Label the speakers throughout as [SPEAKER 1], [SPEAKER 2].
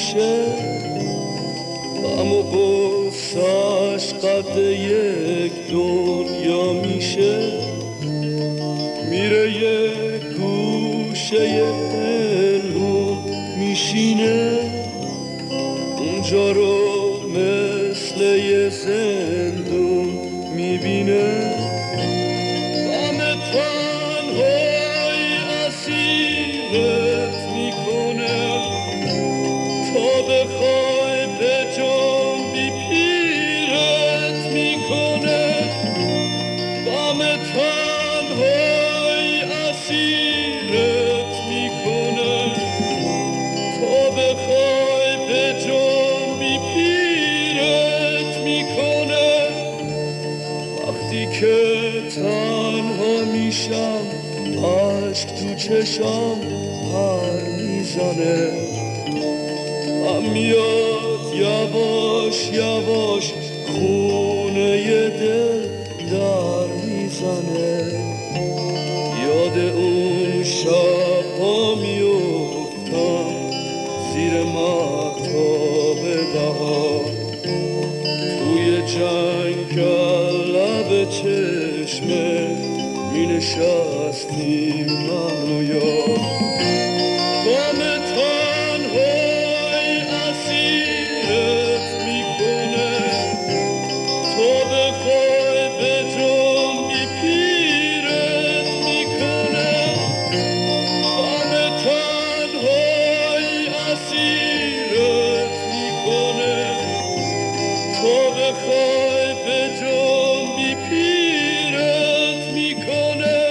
[SPEAKER 1] میشه، غم و غصه‌اش قد یک دنیا میشه. میره یه گوشه پنهون میشینه، اونجا رو مثل یه زندون میبینه. غم تنهایی اسیرت میکنه، تا بخوای به جنبی پیرت میکنه. غم تنهایی اسیرت میکنه، تا بخوای به جنبی پیرت میکنه. وقتی که تنها میشم عشق تو چشام پر میزنه، هم میاد یواش یواش خونه دل در میزنه. یاد اون شب ها میفتم زیر مهتاب بهار، توی جنگل لب چشمه می نشستیم من و یار. غم تنهایی اسیرت میکنه، تا بخوای به جنبی پیرت میکنه. غم تنهایی اسیرت میکنه، تا بخوای به جنبی پیرت میکنه.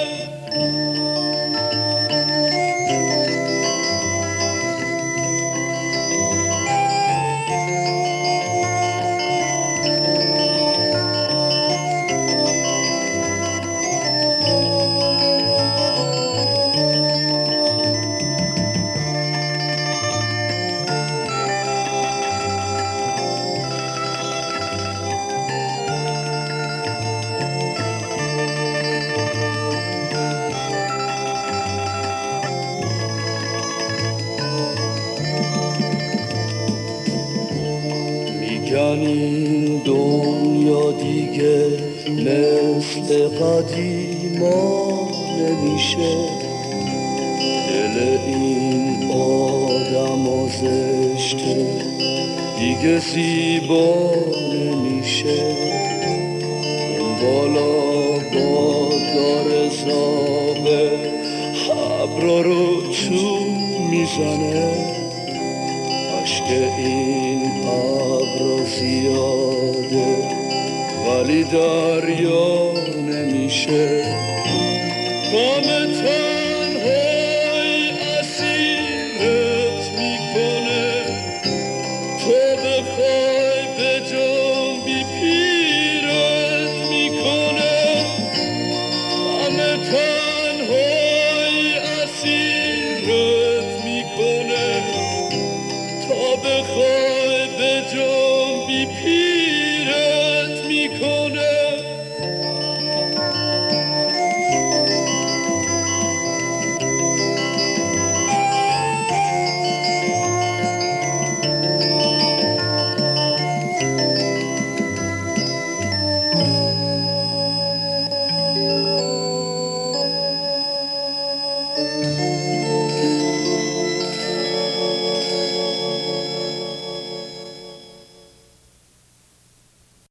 [SPEAKER 1] میگن این دنیا دیگه مثل قدیما نمیشه، دل این آدم زشته دیگه زیبا نمیشه. اون بالا باد داره زاغه ابرا رو چون میزنه، عشق این ابرا زیاده ولی دریا نمیشه. غم تنهایی اسیرت میکنه، تو بخوای به جنبی پیرت میکنه. غم تنهایی اسیرت میکنه، تا بخوای به جنبی پیرت میکنه.